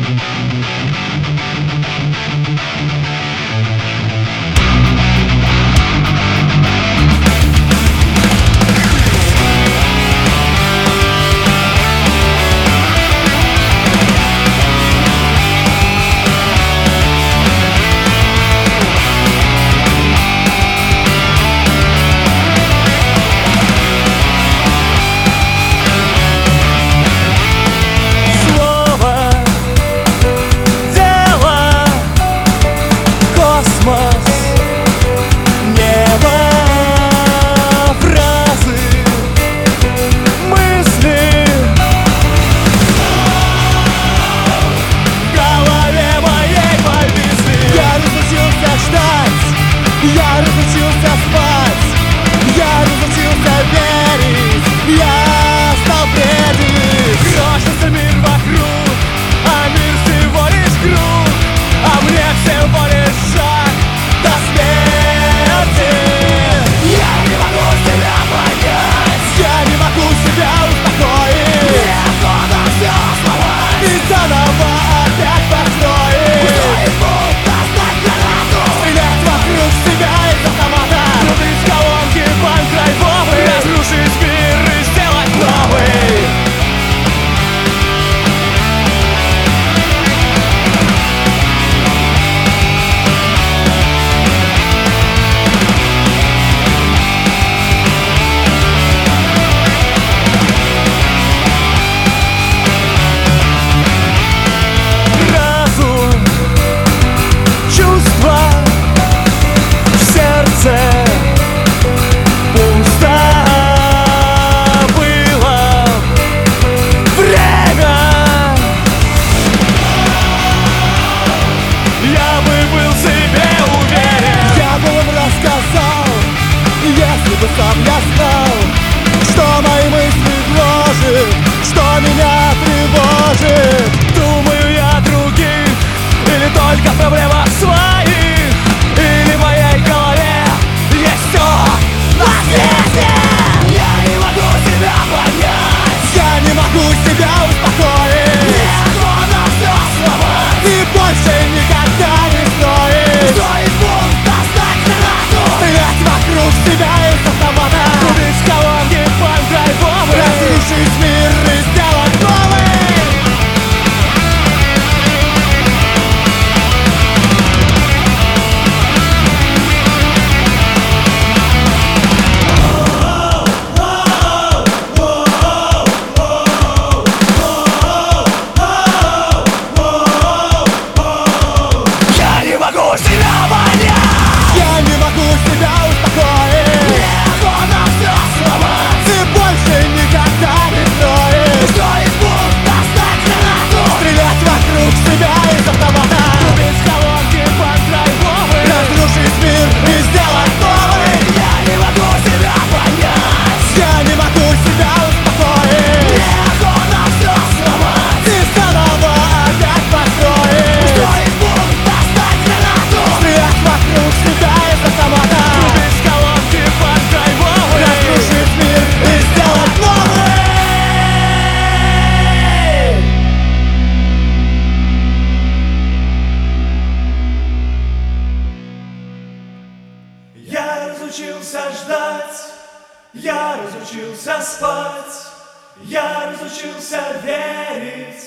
Сам я знал, что мои мысли гложет, что меня тревожит. Думаю я о других, или только в проблемах своих, или в моей голове есть все на свете. Я не могу себя понять, я не могу себя успокоить. Мне трудно все сломать, и больше никогда не стоит. Стоит пункт достать гранату, стрелять вокруг себя из автомата, убить колонки панк-драйвовые, разрушить мир и сделать новый. Я не могу себя понять, я не могу себя успокоить. мне трудно все сломать, и больше никогда не стоит. стоит пункт достать гранату, стрелять вокруг себя из автомата, убить колонки панк-драйвовые, разрушить мир и сделать новый. я не могу себя понять, я не могу себя успокоить. мне трудно все сломать, и заново опять построить. стоит пункт достать гранату, стрелять вокруг себя из автомата, убить колонки панк-драйвовые, разрушить мир и сделать новый. Я разучился ждать, я разучился спать, я разучился верить.